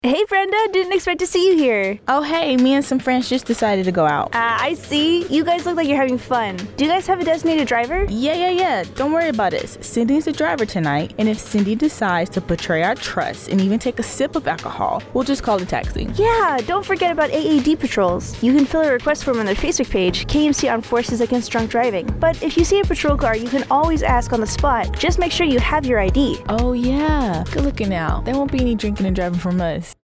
Hey Brenda, didn't expect to see you here. Oh hey, me and some friends just decided to go out. I see. You guys look like you're having fun. Do you guys have a designated driver? Yeah. Don't worry about it. Cindy's the driver tonight, and if Cindy decides to betray our trust and even take a sip of alcohol, we'll just call a taxi. Yeah, don't forget about AAD patrols. You can fill a request form on their Facebook page, KMC Armed Forces Against Drunk Driving. But if you see a patrol car, you can always ask on the spot. Just make sure you have your ID. Oh yeah, good looking out. There won't be any drinking and driving from us.